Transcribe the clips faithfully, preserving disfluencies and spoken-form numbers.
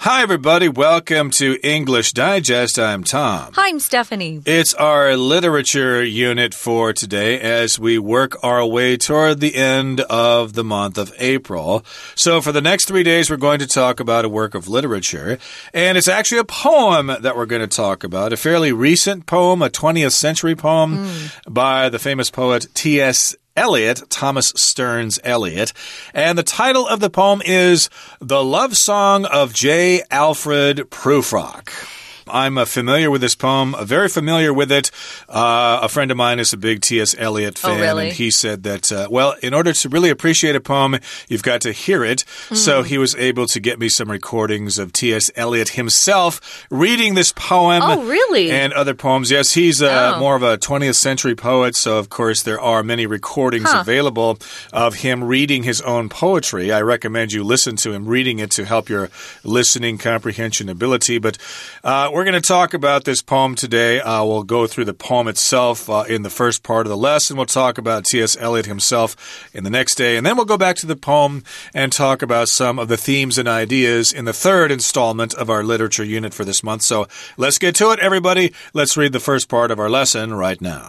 Hi, everybody. Welcome to English Digest. I'm Tom. Hi, I'm Stephanie. It's our literature unit for today as we work our way toward the end of the month of April. So for the next three days, we're going to talk about a work of literature. And it's actually a poem that we're going to talk about, a fairly recent poem, a twentieth century poem mm. by the famous poet T S Eliot, Thomas Stearns Eliot. And the title of the poem is The Love Song of J. Alfred Prufrock. I'm uh, familiar with this poem, uh, very familiar with it. Uh, a friend of mine is a big T S Eliot fan, oh, really? and he said that, uh, well, in order to really appreciate a poem, you've got to hear it. Mm. So he was able to get me some recordings of T S Eliot himself reading this poem. Oh, really? And other poems. Yes, he's uh, oh. more of a twentieth century poet, so of course there are many recordings huh. available of him reading his own poetry. I recommend you listen to him reading it to help your listening comprehension ability. But uh, we're going to talk about this poem today. Uh, we'll go through the poem itself uh, in the first part of the lesson. We'll talk about T S Eliot himself in the next day. And then we'll go back to the poem and talk about some of the themes and ideas in the third installment of our literature unit for this month. So let's get to it, everybody. Let's read the first part of our lesson right now.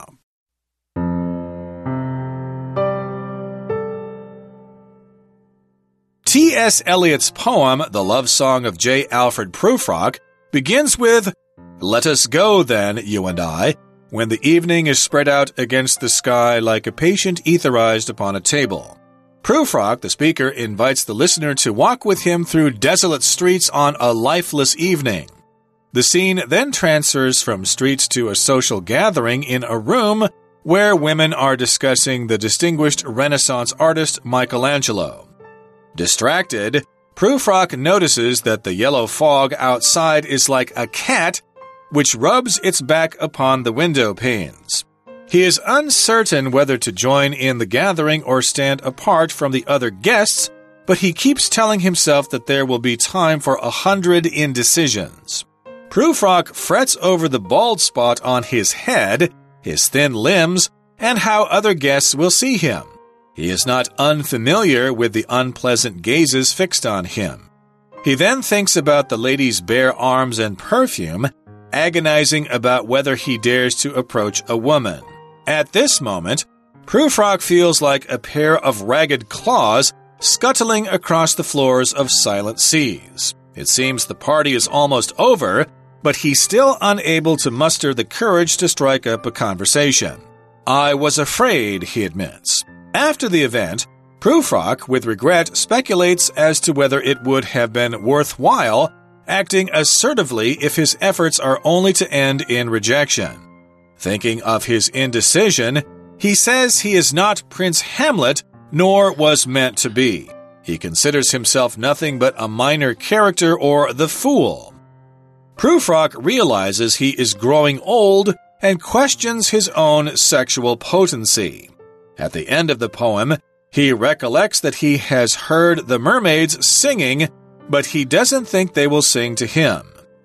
T S Eliot's poem, The Love Song of J. Alfred Prufrock, begins with, "Let us go then, you and I, when the evening is spread out against the sky like a patient etherized upon a table." Prufrock, the speaker, invites the listener to walk with him through desolate streets on a lifeless evening. The scene then transfers from streets to a social gathering in a room where women are discussing the distinguished Renaissance artist Michelangelo. Distracted, Prufrock notices that the yellow fog outside is like a cat which rubs its back upon the window panes. He is uncertain whether to join in the gathering or stand apart from the other guests, but he keeps telling himself that there will be time for a hundred indecisions. Prufrock frets over the bald spot on his head, his thin limbs, and how other guests will see him. He is not unfamiliar with the unpleasant gazes fixed on him. He then thinks about the lady's bare arms and perfume, agonizing about whether he dares to approach a woman. At this moment, Prufrock feels like a pair of ragged claws scuttling across the floors of silent seas. It seems the party is almost over, but he's still unable to muster the courage to strike up a conversation. "I was afraid," he admits. After the event, Prufrock, with regret, speculates as to whether it would have been worthwhile acting assertively if his efforts are only to end in rejection. Thinking of his indecision, he says he is not Prince Hamlet, nor was meant to be. He considers himself nothing but a minor character or the fool. Prufrock realizes he is growing old and questions his own sexual potency. At the end of the poem, he recollects that he has heard the mermaids singing, but he doesn't think they will sing to him.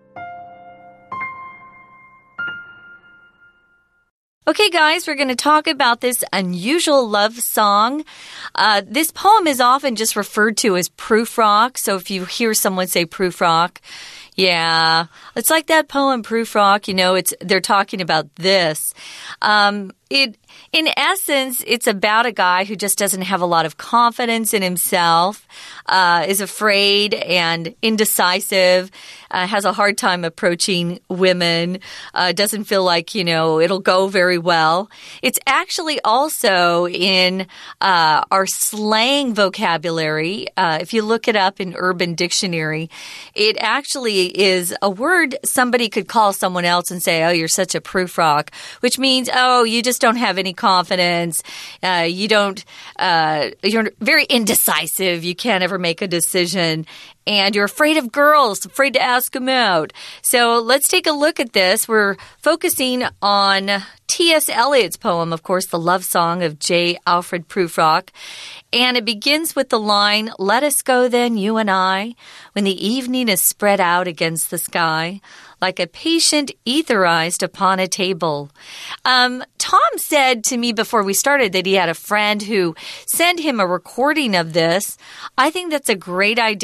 Okay, guys, we're going to talk about this unusual love song. Uh, this poem is often just referred to as Prufrock, so if you hear someone say Prufrock, yeah, it's like that poem Prufrock, you know, it's they're talking about this. Um, it, in essence, it's about a guy who just doesn't have a lot of confidence in himself, uh, is afraid and indecisive, uh, has a hard time approaching women, uh, doesn't feel like, you know, it'll go very well. It's actually also in uh, our slang vocabulary. Uh, if you look it up in Urban Dictionary, it actually is a word somebody could call someone else and say, "Oh, you're such a Prufrock," which means, oh, you just don't have any confidence. Uh, you don't, uh, you're very indecisive. You can't ever make a decision. And you're afraid of girls, afraid to ask them out. So let's take a look at this. We're focusing on T S Eliot's poem, of course, The Love Song of J. Alfred Prufrock. And it begins with the line, "Let us go then, you and I, when the evening is spread out against the sky, like a patient etherized upon a table." Um, Tom said to me before we started that he had a friend who sent him a recording of this. I think that's a great idea for our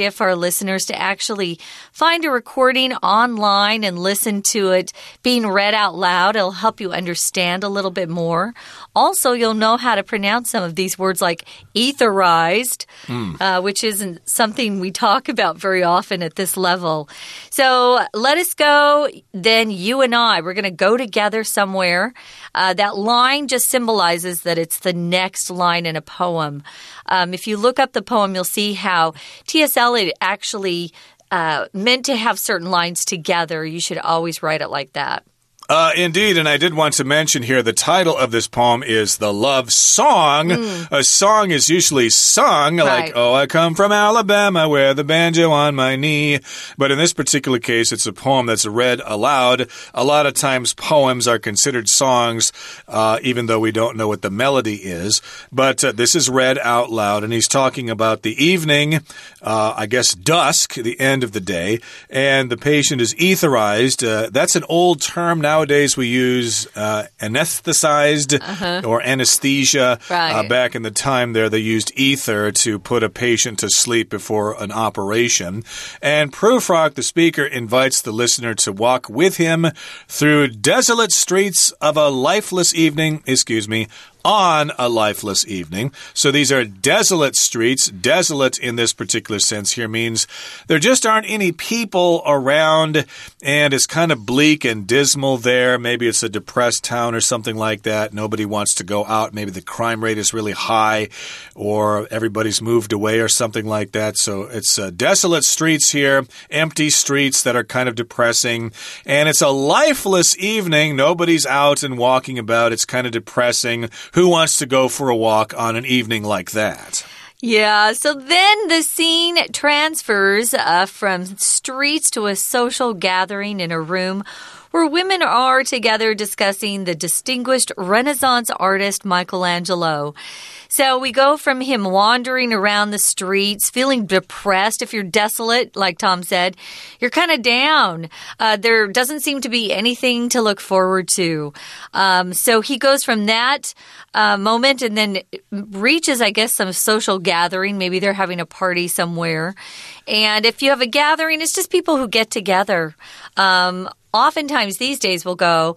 listeners to actually find a recording online and listen to it being read out loud. It'll help you understand a little bit more. Also, you'll know how to pronounce some of these words like etherized, mm. uh, which isn't something we talk about very often at this level. So let us go, then you and I, we're going to go together somewhere. Uh, that line just symbolizes that it's the next line in a poem. Um, if you look up the poem, you'll see how T S Eliot actually uh, meant to have certain lines together. You should always write it like that. Uh, indeed, and I did want to mention here the title of this poem is The Love Song. Mm. A song is usually sung, right. like, oh, I come from Alabama, wear the banjo on my knee. But in this particular case, it's a poem that's read aloud. A lot of times poems are considered songs, uh, even though we don't know what the melody is. But uh, this is read out loud, and he's talking about the evening, uh, I guess dusk, the end of the day, and the patient is etherized. Uh, that's an old term now. Nowadays, we use uh, anesthetized uh-huh. or anesthesia. Right. Uh, back in the time there, they used ether to put a patient to sleep before an operation. And Prufrock, the speaker, invites the listener to walk with him through desolate streets of a lifeless evening, excuse me, on a lifeless evening. So these are desolate streets. Desolate in this particular sense here means there just aren't any people around, and it's kind of bleak and dismal there. Maybe it's a depressed town or something like that. Nobody wants to go out. Maybe the crime rate is really high, or everybody's moved away or something like that. So it's uh, desolate streets here, empty streets that are kind of depressing, and it's a lifeless evening. Nobody's out and walking about. It's kind of depressing. Who wants to go for a walk on an evening like that? Yeah, so then the scene transfers uh, from streets to a social gathering in a room where women are together discussing the distinguished Renaissance artist Michelangelo. So we go from him wandering around the streets, feeling depressed. If you're desolate, like Tom said, you're kind of down. Uh, there doesn't seem to be anything to look forward to. Um, so he goes from that uh, moment and then reaches, I guess, some social gathering. Maybe they're having a party somewhere. And if you have a gathering, it's just people who get together. Um, oftentimes these days we'll go,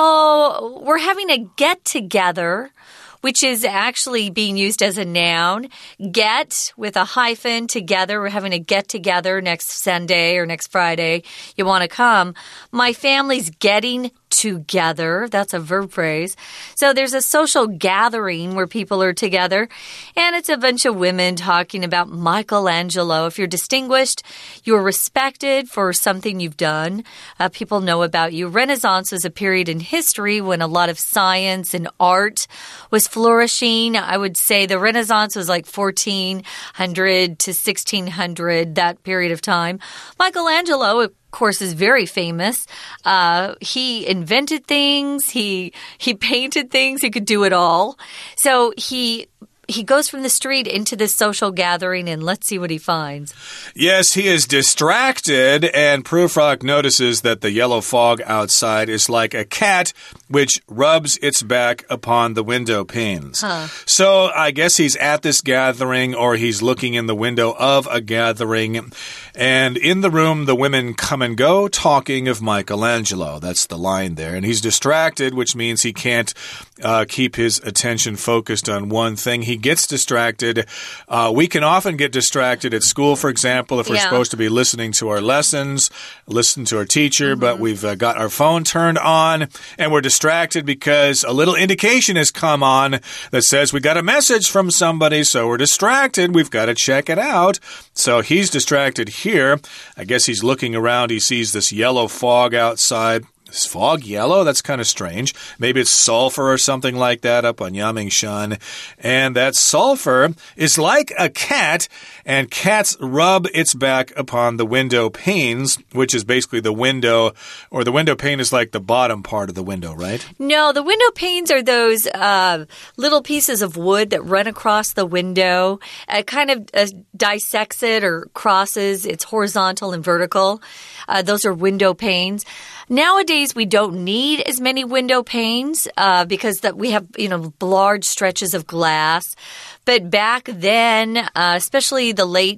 oh, we're having a get-together, which is actually being used as a noun. Get with a hyphen, together. We're having a get-together next Sunday or next Friday. You want to come. My family's getting together. That's a verb phrase. So there's a social gathering where people are together, and it's a bunch of women talking about Michelangelo. If you're distinguished, you're respected for something you've done. Uh, people know about you. Renaissance was a period in history when a lot of science and art was flourishing. I would say the Renaissance was like fourteen hundred to sixteen hundred, that period of time. Michelangelo, of course, is very famous. Uh, he invented things. He he painted things. He could do it all. So he he goes from the street into this social gathering, and let's see what he finds. Yes, he is distracted, and Prufrock notices that the yellow fog outside is like a cat which rubs its back upon the window panes. Huh. So I guess he's at this gathering, or he's looking in the window of a gathering, and in the room the women come and go talking of Michelangelo. That's the line there. And he's distracted, which means he can't uh, keep his attention focused on one thing. He gets distracted. Uh, we can often get distracted at school, for example, if we're yeah. supposed to be listening to our lessons, listen to our teacher, mm-hmm. but we've uh, got our phone turned on, and we're distracted because a little indication has come on that says we got a message from somebody, so we're distracted. We've got to check it out. So he's distracted here. I guess he's looking around. He sees this yellow fog outside. Is fog yellow? That's kind of strange. Maybe it's sulfur or something like that up on Yamingshan. And that sulfur is like a cat, and cats rub its back upon the window panes, which is basically the window, or the window pane is like the bottom part of the window, right? No, the window panes are those uh, little pieces of wood that run across the window. It kind of uh, dissects it or crosses. It's horizontal and vertical. Uh, those are window panes. Nowadays, we don't need as many window panes uh, because that we have, you know, large stretches of glass. But back then, uh, especially the late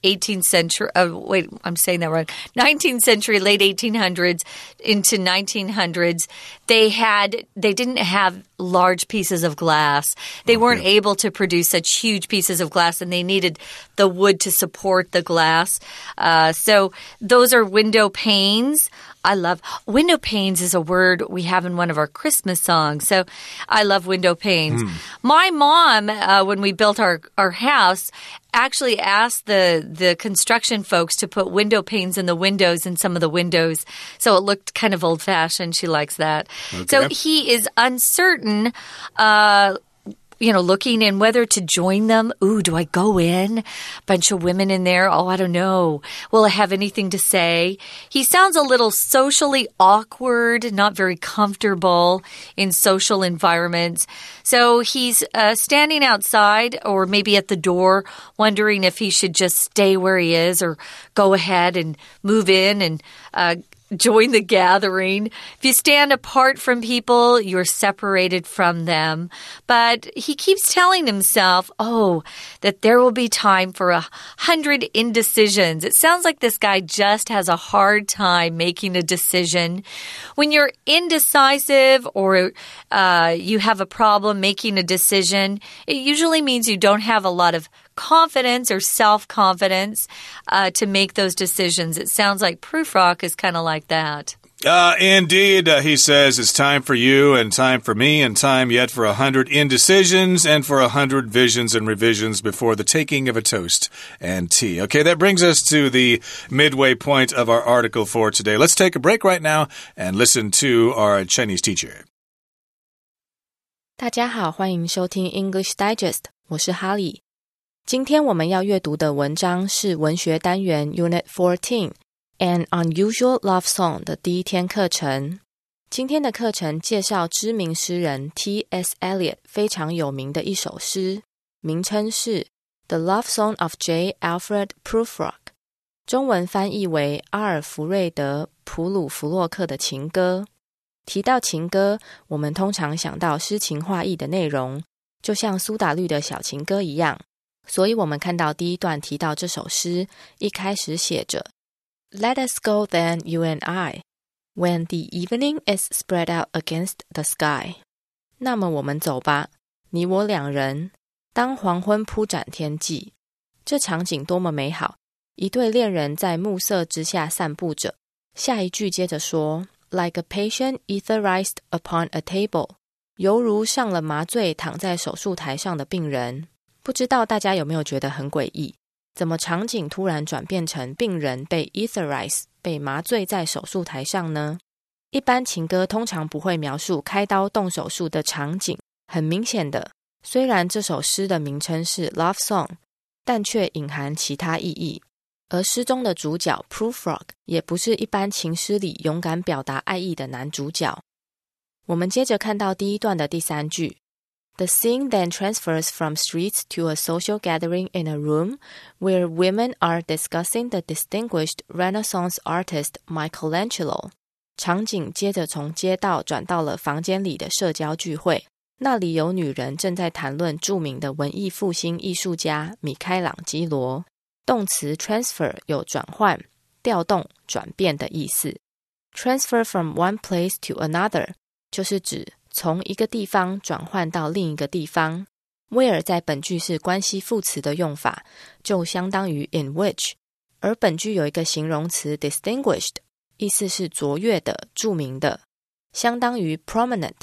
eighteenth century, uh, wait, I'm saying that wrong, nineteenth century, late eighteen hundreds into nineteen hundreds, they had, they didn't have large pieces of glass. They okay. weren't able to produce such huge pieces of glass, and they needed the wood to support the glass. Uh, so those are window panes. I love window panes is a word we have in one of our Christmas songs. So I love window panes. Mm. My mom, uh, when we built our, our house, actually asked the, the construction folks to put window panes in the windows in some of the windows. So it looked kind of old-fashioned. She likes that. Okay. So he is uncertain, uh, you know, looking in whether to join them. Ooh, do I go in? Bunch of women in there. Oh, I don't know. Will I have anything to say? He sounds a little socially awkward, not very comfortable in social environments. So he's uh, standing outside or maybe at the door, wondering if he should just stay where he is or go ahead and move in and uh join the gathering. If you stand apart from people, you're separated from them. But he keeps telling himself, oh, that there will be time for a hundred indecisions. It sounds like this guy just has a hard time making a decision. When you're indecisive or uh, you have a problem making a decision, it usually means you don't have a lot of confidence or self-confidence uh, to make those decisions. It sounds like Prufrock is kind of like that. Uh, indeed, uh, he says it's time for you and time for me and time yet for a hundred indecisions and for a hundred visions and revisions before the taking of a toast and tea. Okay, that brings us to the midway point of our article for today. Let's take a break right now and listen to our Chinese teacher. 大家好，欢迎收听 English Digest， 我是哈利。今天我们要阅读的文章是文学单元 Unit fourteen An Unusual Love Song 的第一天课程。今天的课程介绍知名诗人 T S Eliot 非常有名的一首诗，名称是 The Love Song of J Alfred Prufrock， 中文翻译为阿尔弗瑞德·普鲁弗洛克的情歌。提到情歌，我们通常想到诗情画意的内容，就像苏打绿的小情歌一样。所以我们看到第一段提到这首诗，一开始写着 Let us go then, you and I, when the evening is spread out against the sky. 那么我们走吧，你我两人，当黄昏铺展天际。这场景多么美好，一对恋人在暮色之下散步着。下一句接着说 Like a patient etherized upon a table， 犹如上了麻醉躺在手术台上的病人。不知道大家有没有觉得很诡异，怎么场景突然转变成病人被 etherize 被麻醉在手术台上呢？一般情歌通常不会描述开刀动手术的场景，很明显的，虽然这首诗的名称是 Love Song， 但却隐含其他意义。而诗中的主角 Prufrock 也不是一般情诗里勇敢表达爱意的男主角。我们接着看到第一段的第三句The scene then transfers from streets to a social gathering in a room where women are discussing the distinguished Renaissance artist Michelangelo. 场景接着从街道转到了房间里的社交聚会，那里有女人正在谈论著名的文艺复兴艺术家米开朗基罗。动词 transfer 有转换、调动、转变的意思。Transfer from one place to another 就是指从一个地方转换到另一个地方。where 在本句是关系副词的用法，就相当于 in which， 而本句有一个形容词 distinguished， 意思是卓越的、著名的，相当于 prominent，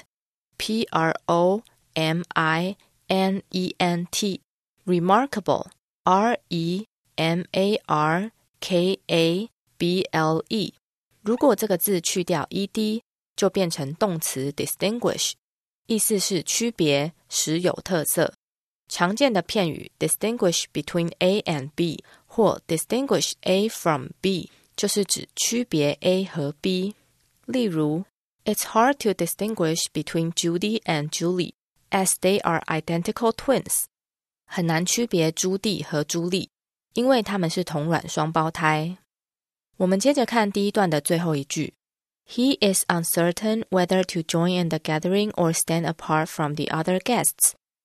P R O M I N E N T， remarkable， R E M A R K A B L E。 如果这个字去掉 ed，就变成动词 distinguish， 意思是区别、使有特色。常见的片语 distinguish between A and B 或 distinguish A from B 就是指区别 A 和 B。例如 It's hard to distinguish between Judy and Julie as they are identical twins。 很难区别朱蒂和朱莉，因为他们是同卵双胞胎。我们接着看第一段的最后一句He is uncertain whether to join in the gathering or stand apart from the other guests,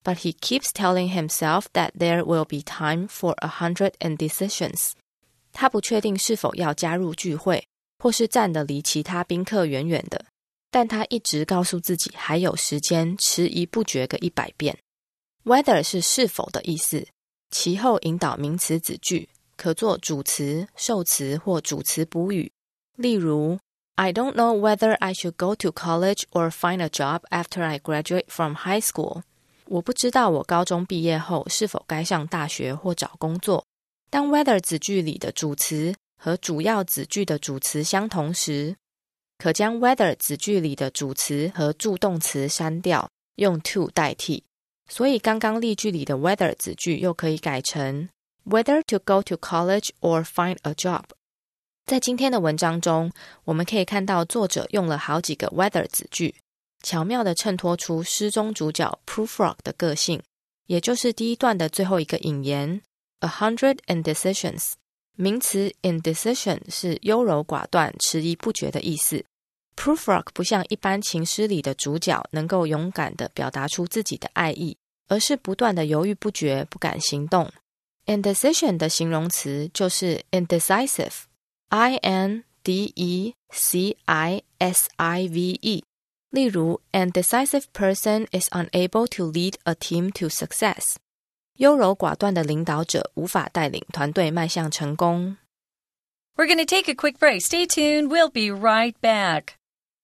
but he keeps telling himself that there will be time for a hundred indecisions. 他不确定是否要加入聚会，或是站得离其他宾客远远的，但他一直告诉自己还有时间，迟疑不决个一百遍。Whether 是是否的意思，其后引导名词子句，可做主词、受词或主词补语。例如 I don't know whether I should go to college or find a job after I graduate from high school. 我不知道我高中毕业后是否该上大学或找工作。当 whether 子句里的主词和主要子句的主词相同时，可将 whether 子句里的主词和助动词删掉，用 to 代替。所以刚刚例句里的 whether 子句又可以改成 whether to go to college or find a job。 在今天的文章中，我们可以看到作者用了好几个 whether 子句，巧妙地衬托出诗中主角 Prufrock 的个性，也就是第一段的最后一个引言 a hundred indecisions。 名词 indecision 是优柔寡断、迟疑不决的意思。Prufrock 不像一般情诗里的主角能够勇敢地表达出自己的爱意，而是不断地犹豫不决，不敢行动。 Indecision 的形容词就是 indecisive， I N D E C I S I V E。 例如 An indecisive person is unable to lead a team to success。 优柔寡断的领导者无法带领团队迈向成功。 We're going to take a quick break. Stay tuned. We'll be right back.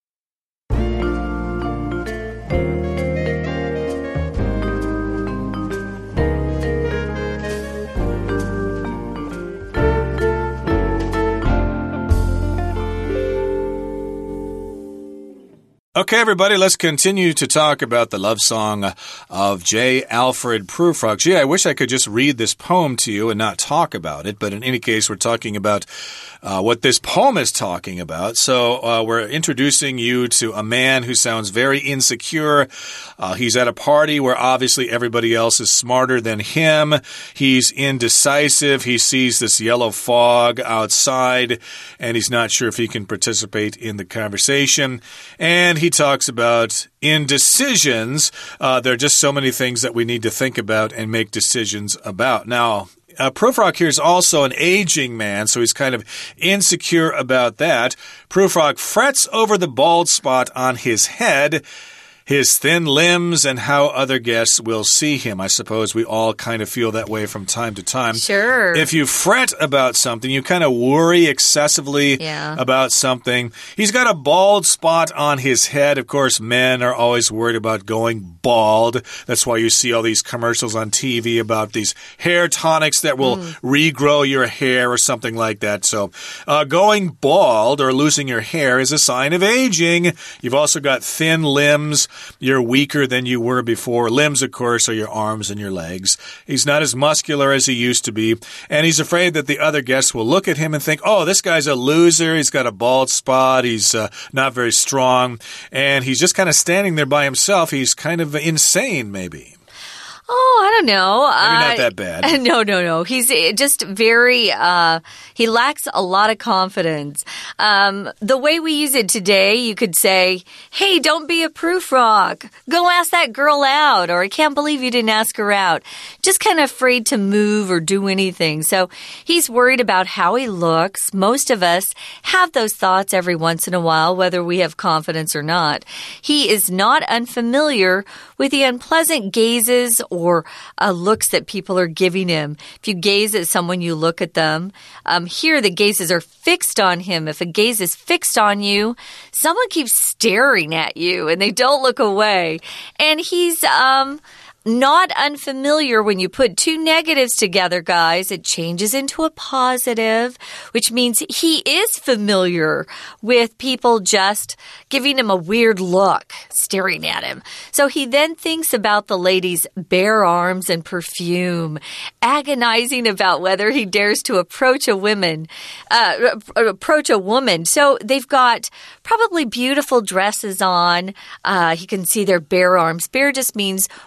Okay, everybody, let's continue to talk about the love song of J. Alfred Prufrock. Gee, I wish I could just read this poem to you and not talk about it, but in any case, we're talking about uh, what this poem is talking about. So uh, we're introducing you to a man who sounds very insecure. Uh, he's at a party where obviously everybody else is smarter than him. He's indecisive. He sees this yellow fog outside, and he's not sure if he can participate in the conversation. And he talks about indecisions. Uh, there are just so many things that we need to think about and make decisions about. Now, Uh, Prufrock here is also an aging man, so he's kind of insecure about that. Prufrock frets over the bald spot on his head, his thin limbs, and how other guests will see him. I suppose we all kind of feel that way from time to time. Sure. If you fret about something, you kind of worry excessively yeah. about something. He's got a bald spot on his head. Of course, men are always worried about going bald. That's why you see all these commercials on T V about these hair tonics that will mm. regrow your hair or something like that. So uh, going bald or losing your hair is a sign of aging. You've also got thin limbs. You're weaker than you were before. Limbs, of course, are your arms and your legs. He's not as muscular as he used to be. And he's afraid that the other guests will look at him and think, oh, this guy's a loser. He's got a bald spot. He's uh, not very strong. And he's just kind of standing there by himself. He's kind of insane, maybe. Oh, I don't know. Maybe uh, not that bad. No, no, no. He's just very, uh, he lacks a lot of confidence. Um, the way we use it today, you could say, hey, don't be a Prufrock. Go ask that girl out. Or I can't believe you didn't ask her out. Just kind of afraid to move or do anything. So he's worried about how he looks. Most of us have those thoughts every once in a while, whether we have confidence or not. He is not unfamiliar with the unpleasant gazes or uh, looks that people are giving him. If you gaze at someone, you look at them. Um, here, the gazes are fixed on him. If a gaze is fixed on you, someone keeps staring at you and they don't look away. And he's um, not unfamiliar. When you put two negatives together, guys, it changes into a positive, which means he is familiar with people just giving him a weird look, staring at him. So he then thinks about the lady's bare arms and perfume, agonizing about whether he dares to approach a woman, uh, approach a woman. So they've got probably beautiful dresses on. Uh, he can see their bare arms. Bare just means without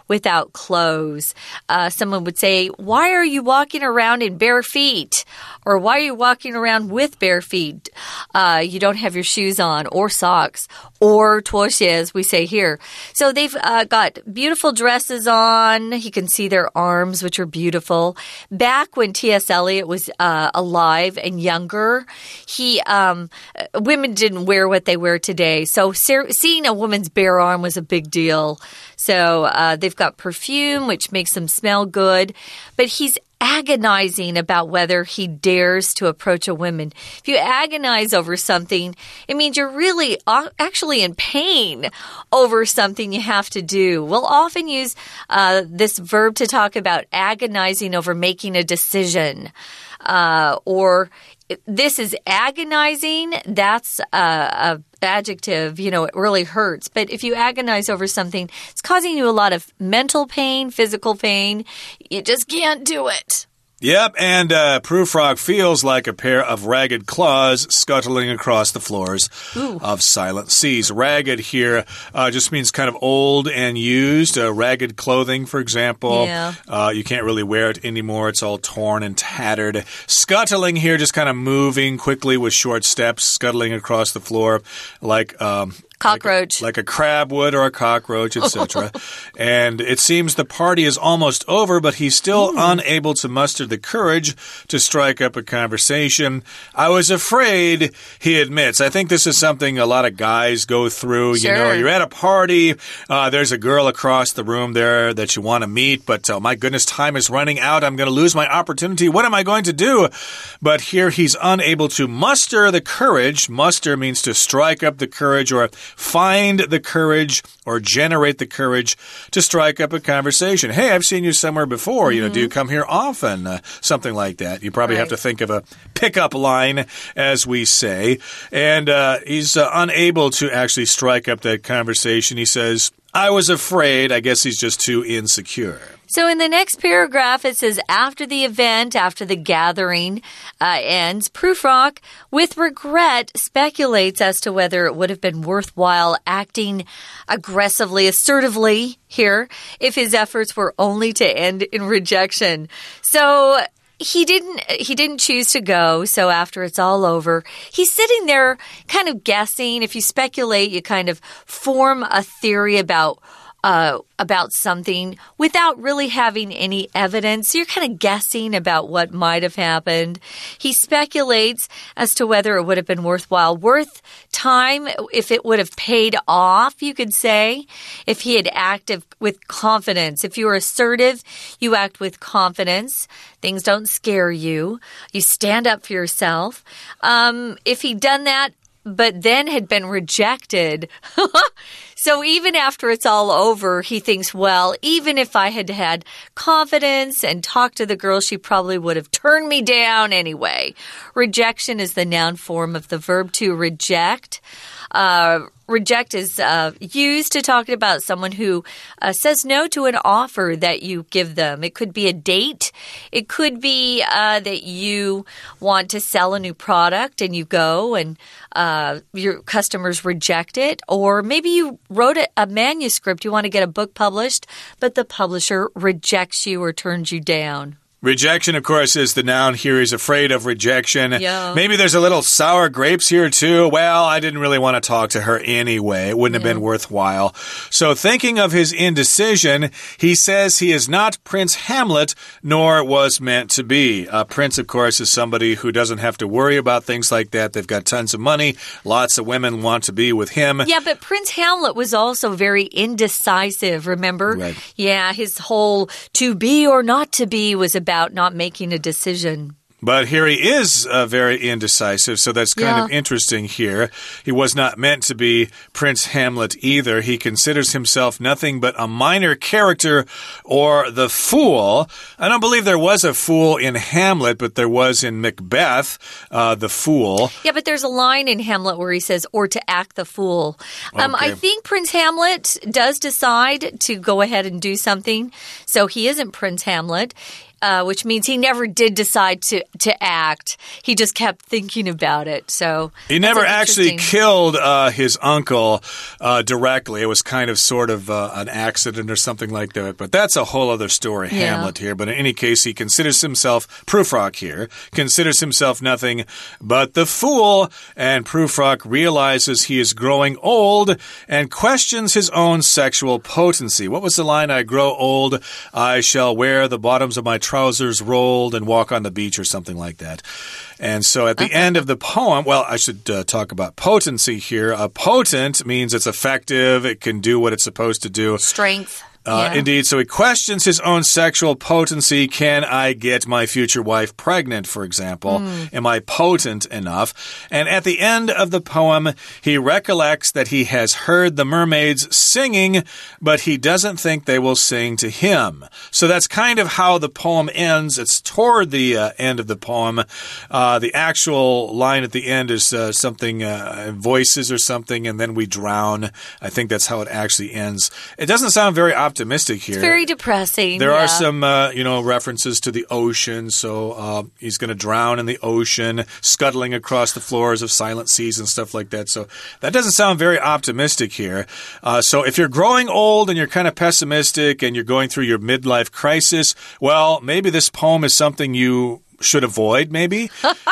about clothes. Uh, someone would say, why are you walking around in bare feet? Or why are you walking around with bare feet? Uh, you don't have your shoes on or socks or 拖鞋, as we say here. So they've uh, got beautiful dresses on. You can see their arms, which are beautiful. Back when T S Eliot was uh, alive and younger, he um, women didn't wear what they wear today. So seeing a woman's bare arm was a big deal. So uh, they've got perfume, which makes them smell good. But he's agonizing about whether he dares to approach a woman. If you agonize over something, it means you're really actually in pain over something you have to do. We'll often use uh, this verb to talk about agonizing over making a decision. Uh, or this is agonizing, that's a, a adjective, you know, it really hurts. But if you agonize over something, it's causing you a lot of mental pain, physical pain. You just can't do it. Yep, and uh, Prufrock feels like a pair of ragged claws scuttling across the floors Ooh. Of silent seas. Ragged here uh, just means kind of old and used. Uh, ragged clothing, for example. Yeah. Uh, you can't really wear it anymore. It's all torn and tattered. Scuttling here, just kind of moving quickly with short steps, scuttling across the floor like... Um, Cockroach. Like a, like a crab would or a cockroach, et cetera. And it seems the party is almost over, but he's still Ooh. Unable to muster the courage to strike up a conversation. I was afraid, he admits. I think this is something a lot of guys go through. Sure. You know, you're at a party, uh, there's a girl across the room there that you want to meet, but oh my goodness, time is running out. I'm going to lose my opportunity. What am I going to do? But here he's unable to muster the courage. Muster means to strike up the courage or find the courage or generate the courage to strike up a conversation. Hey, I've seen you somewhere before. Mm-hmm. You know, do you come here often? Uh, something like that. You probably right. have to think of a pickup line, as we say. And uh, he's uh, unable to actually strike up that conversation. He says, I was afraid. I guess he's just too insecure. So in the next paragraph, it says, after the event, after the gathering uh, ends, Prufrock, with regret, speculates as to whether it would have been worthwhile acting aggressively, assertively here, if his efforts were only to end in rejection. So... He didn't he didn't choose to go, so after it's all over, he's sitting there kind of guessing. If you speculate, you kind of form a theory about uh, about something without really having any evidence. You're kind of guessing about what might have happened. He speculates as to whether it would have been worthwhile. Worth time, if it would have paid off, you could say, if he had acted with confidence. If you are assertive, you act with confidence. Things don't scare you. You stand up for yourself. Um, if he'd done that, but then had been rejected. So even after it's all over, he thinks, well, even if I had had confidence and talked to the girl, she probably would have turned me down anyway. Rejection is the noun form of the verb to reject. Uh, reject is uh, used to talk about someone who uh, says no to an offer that you give them. It could be a date. It could be uh, that you want to sell a new product and you go and uh, your customers reject it. Or maybe you wrote a, a manuscript. You want to get a book published, but the publisher rejects you or turns you down. Rejection, of course, is the noun here. He's afraid of rejection. Yeah. Maybe there's a little sour grapes here, too. Well, I didn't really want to talk to her anyway. It wouldn't yeah. have been worthwhile. So thinking of his indecision, he says he is not Prince Hamlet, nor was meant to be. Uh, Prince, of course, is somebody who doesn't have to worry about things like that. They've got tons of money. Lots of women want to be with him. Yeah, but Prince Hamlet was also very indecisive, remember? Right. Yeah, his whole to be or not to be was about not making a decision. But here he is uh, very indecisive, so that's kind yeah. of interesting here. He was not meant to be Prince Hamlet either. He considers himself nothing but a minor character or the fool. I don't believe there was a fool in Hamlet, but there was in Macbeth, uh, the fool. Yeah, but there's a line in Hamlet where he says, or to act the fool. Um, okay. I think Prince Hamlet does decide to go ahead and do something, so he isn't Prince Hamlet. uh, which means he never did decide to, to act. He just kept thinking about it. So he never actually killed uh, his uncle uh, directly. It was kind of sort of uh, an accident or something like that. But that's a whole other story, yeah. Hamlet here. But in any case, he considers himself, Prufrock here, considers himself nothing but the fool. And Prufrock realizes he is growing old and questions his own sexual potency. What was the line? I grow old, I shall wear the bottoms of my trousers rolled and walk on the beach or something like that. And so at the end of the poem, well, I should uh, talk about potency here. Uh, potent means it's effective. It can do what it's supposed to do. Strength. Uh, yeah. Indeed. So he questions his own sexual potency. Can I get my future wife pregnant, for example? Mm. Am I potent enough? And at the end of the poem, he recollects that he has heard the mermaids singing, but he doesn't think they will sing to him. So that's kind of how the poem ends. It's toward the uh, end of the poem. Uh, the actual line at the end is uh, something, uh, voices or something, and then we drown. I think that's how it actually ends. It doesn't sound very optimistic. Optimistic here. It's very depressing. There yeah. are some, uh, you know, references to the ocean. So uh, he's going to drown in the ocean, scuttling across the floors of silent seas and stuff like that. So that doesn't sound very optimistic here. Uh, so if you're growing old and you're kind of pessimistic and you're going through your midlife crisis, well, maybe this poem is something you should avoid, maybe,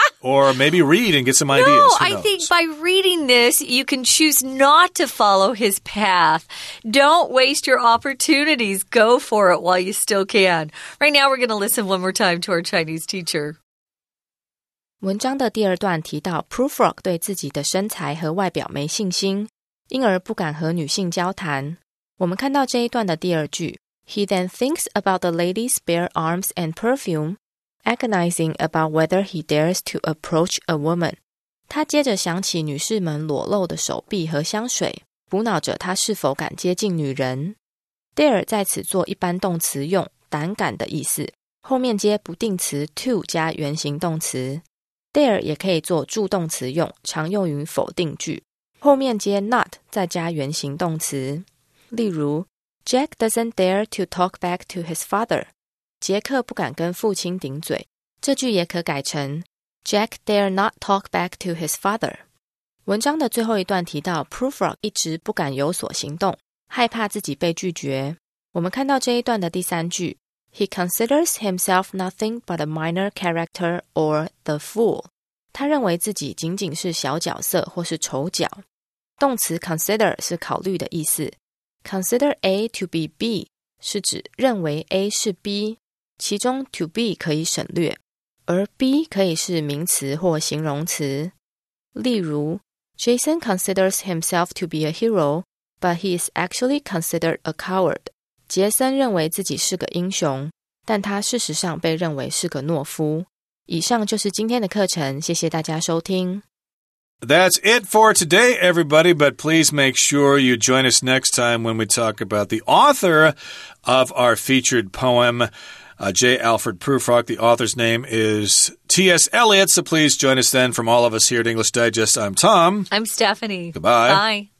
or maybe read and get some ideas. No, I think by reading this, you can choose not to follow his path. Don't waste your opportunities. Go for it while you still can. Right now, we're going to listen one more time to our Chinese teacher. 文章的第二段提到 Prufrock 对自己的身材和外表没信心，因而不敢和女性交谈。我们看到这一段的第二句 He then thinks about the lady's bare arms and perfume,agonizing about whether he dares to approach a woman. 他接着想起女士们裸露的手臂和香水，苦恼着他是否敢接近女人。dare 在此做一般动词用，胆敢的意思，后面接不定词 to 加原形动词。dare 也可以做助动词用，常用于否定句，后面接 not 再加原形动词。例如 Jack doesn't dare to talk back to his father.杰克不敢跟父亲顶嘴，这句也可改成 Jack dare not talk back to his father. 文章的最后一段提到 Prufrock 一直不敢有所行动，害怕自己被拒绝。我们看到这一段的第三句 He considers himself nothing but a minor character or the fool. 他认为自己仅仅是小角色或是丑角。动词 consider 是考虑的意思。Consider A to be B 是指认为 A 是 B，其中 to be 可以省略，而 be 可以是名词或形容词。例如 Jason considers himself to be a hero, but he is actually considered a coward. 杰森认为自己是个英雄，但他事实上被认为是个懦夫。以上就是今天的课程，谢谢大家收听。 That's it for today, everybody, but please make sure you join us next time when we talk about the author of our featured poem, uh, J. Alfred Prufrock. The author's name is T S. Eliot, so please join us then. From all of us here at English Digest, I'm Tom. I'm Stephanie. Goodbye. Bye.